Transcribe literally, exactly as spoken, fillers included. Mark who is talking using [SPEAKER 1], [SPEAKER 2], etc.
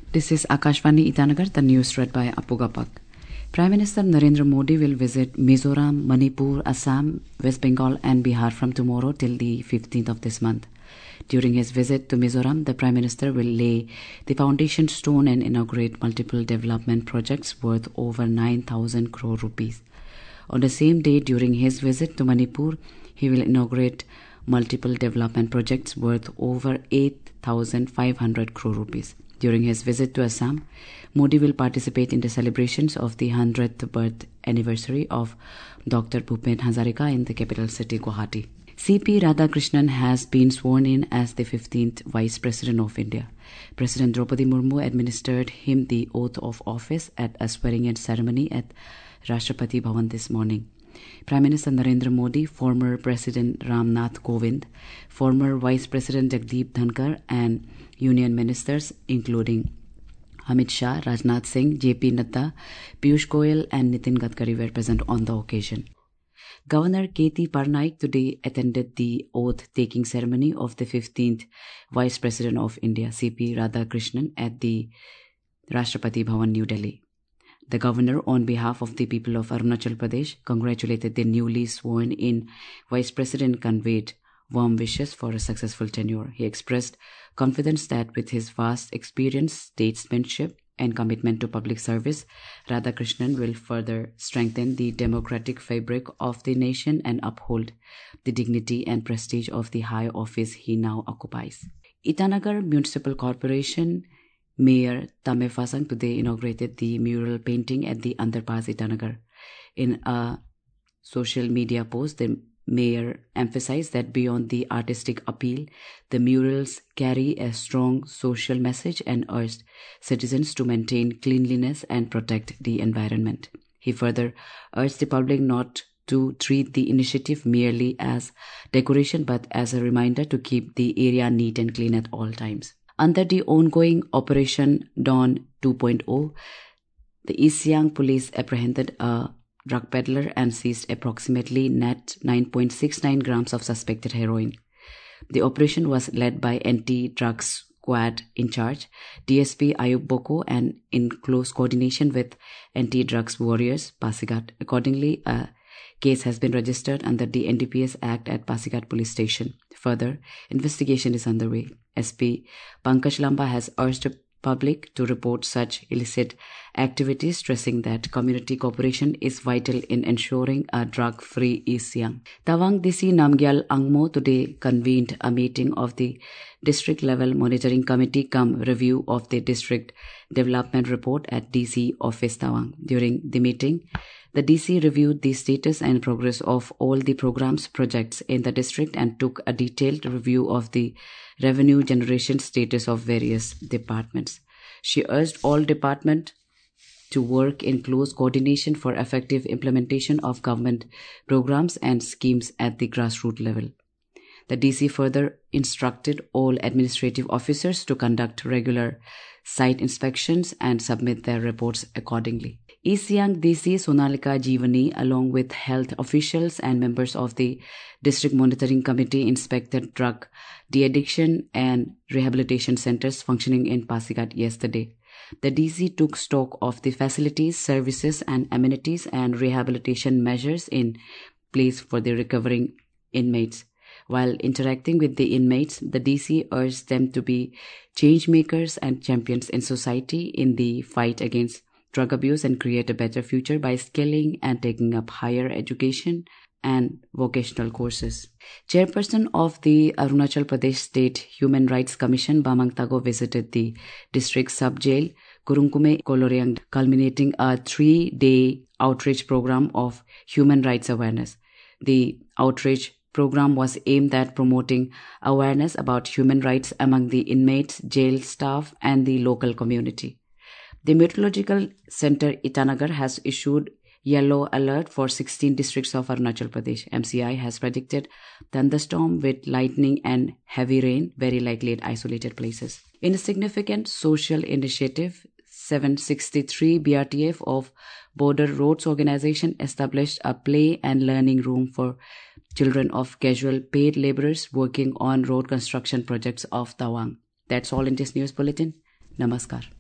[SPEAKER 1] This is Akashvani Itanagar, the news read by Apugapak. Prime Minister Narendra Modi will visit Mizoram, Manipur, Assam, West Bengal and Bihar from tomorrow till the fifteenth of this month. During his visit to Mizoram, the Prime Minister will lay the foundation stone and inaugurate multiple development projects worth over nine thousand crore rupees. On the same day, during his visit to Manipur, he will inaugurate multiple development projects worth over eight thousand five hundred crore rupees. During his visit to Assam, Modi will participate in the celebrations of the one hundredth birth anniversary of Doctor Bhupen Hazarika in the capital city Guwahati. C P Radhakrishnan has been sworn in as the fifteenth Vice President of India. President Draupadi Murmu administered him the oath of office at a swearing-in ceremony at Rashtrapati Bhavan this morning. Prime Minister Narendra Modi, former President Ram Nath Kovind, former Vice President Jagdeep Dhankar and Union Ministers including Amit Shah, Rajnath Singh, J P Nadda, Piyush Goyal and Nitin Gadkari were present on the occasion. Governor K T Parnaik today attended the oath-taking ceremony of the fifteenth Vice President of India, C P Radhakrishnan, at the Rashtrapati Bhavan, New Delhi. The governor, on behalf of the people of Arunachal Pradesh, congratulated the newly sworn-in Vice President, conveyed warm wishes for a successful tenure. He expressed confidence that with his vast experience, statesmanship, and commitment to public service, Radhakrishnan will further strengthen the democratic fabric of the nation and uphold the dignity and prestige of the high office he now occupies. Itanagar Municipal Corporation Mayor Tame Fasang today inaugurated the mural painting at the underpass Itanagar. In a social media post, the mayor emphasized that beyond the artistic appeal, the murals carry a strong social message and urged citizens to maintain cleanliness and protect the environment. He further urged the public not to treat the initiative merely as decoration but as a reminder to keep the area neat and clean at all times. Under the ongoing Operation Dawn two point oh, the East Siang police apprehended a drug peddler and seized approximately net nine point six nine grams of suspected heroin. The operation was led by Anti-Drugs Squad in charge, D S P Ayub Boko, and in close coordination with Anti-Drugs Warriors, Pasigat. Accordingly, a case has been registered under the N D P S Act at Pasigat Police Station. Further, investigation is underway. S P Pankaj Lamba has urged the public to report such illicit activities, stressing that community cooperation is vital in ensuring a drug-free East Siang. Tawang D C Namgyal Angmo today convened a meeting of the district-level monitoring committee cum review of the district development report at D C office Tawang. During the meeting, the D C reviewed the status and progress of all the programs projects in the district and took a detailed review of the revenue generation status of various departments. She urged all departments to work in close coordination for effective implementation of government programs and schemes at the grassroots level. The D C further instructed all administrative officers to conduct regular site inspections and submit their reports accordingly. East Siang D C Sonalika Jeevani, along with health officials and members of the District Monitoring Committee, inspected drug de-addiction and rehabilitation centers functioning in Pasigat yesterday. The D C took stock of the facilities, services and amenities and rehabilitation measures in place for the recovering inmates. While interacting with the inmates, the D C urged them to be change makers and champions in society in the fight against drug abuse and create a better future by skilling and taking up higher education and vocational courses. Chairperson of the Arunachal Pradesh State Human Rights Commission, Bamang Tago, visited the district sub-jail Kurungkume Koloreang, culminating a three-day outreach program of human rights awareness. The outreach program was aimed at promoting awareness about human rights among the inmates, jail staff, and the local community. The Meteorological Center Itanagar has issued yellow alert for sixteen districts of Arunachal Pradesh. M C I has predicted thunderstorm with lightning and heavy rain, very likely at isolated places. In a significant social initiative, seven sixty-three B R T F of Border Roads Organization established a play and learning room for children of casual paid laborers working on road construction projects of Tawang. That's all in this news bulletin. Namaskar.